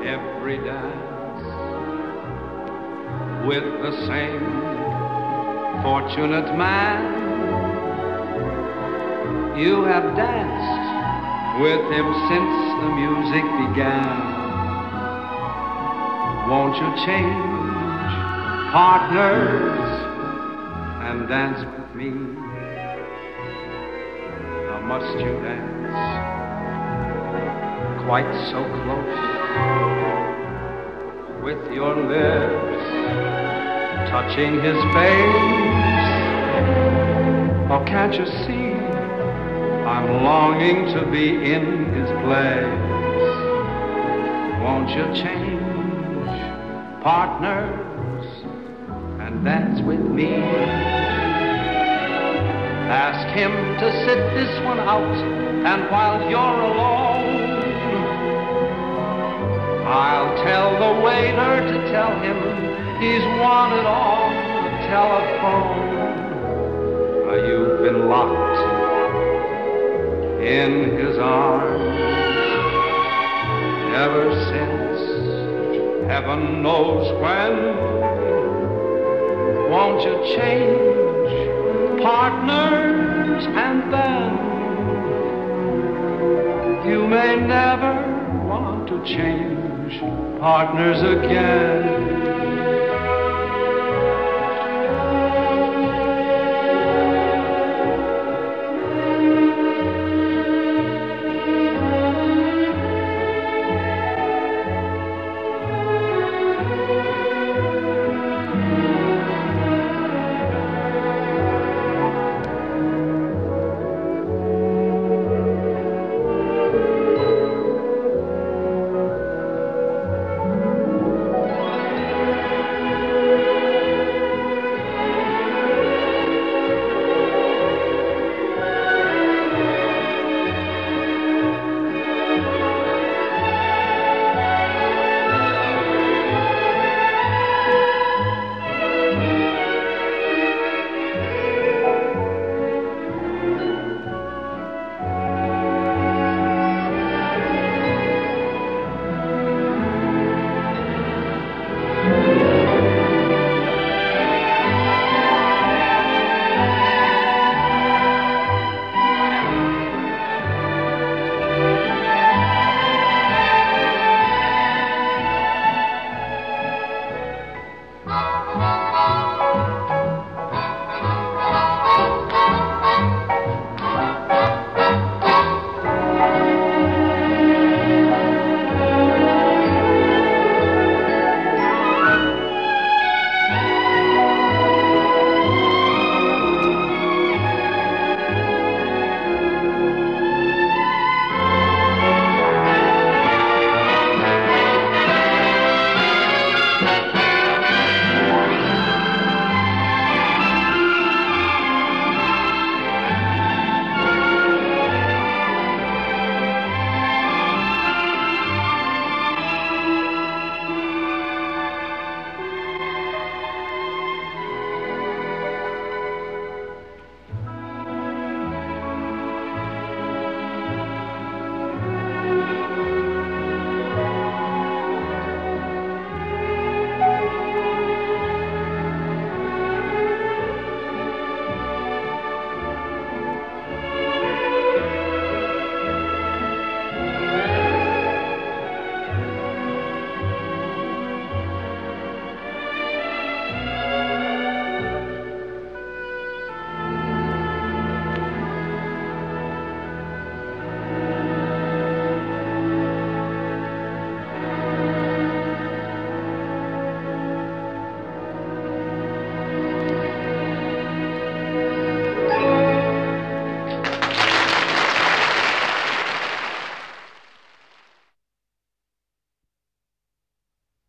every dance with the same fortunate man. You have danced with him since the music began. Won't you change partners and dance with me? Now must you dance quite so close, with your lips touching his face? Or can't you see I'm longing to be in his place? Won't you change partners and dance with me? Ask him to sit this one out, and while you're alone, I'll tell the waiter to tell him he's wanted on the telephone. You've been locked in his arms ever since heaven knows when. Won't you change partners, and then you may never want to change partners again.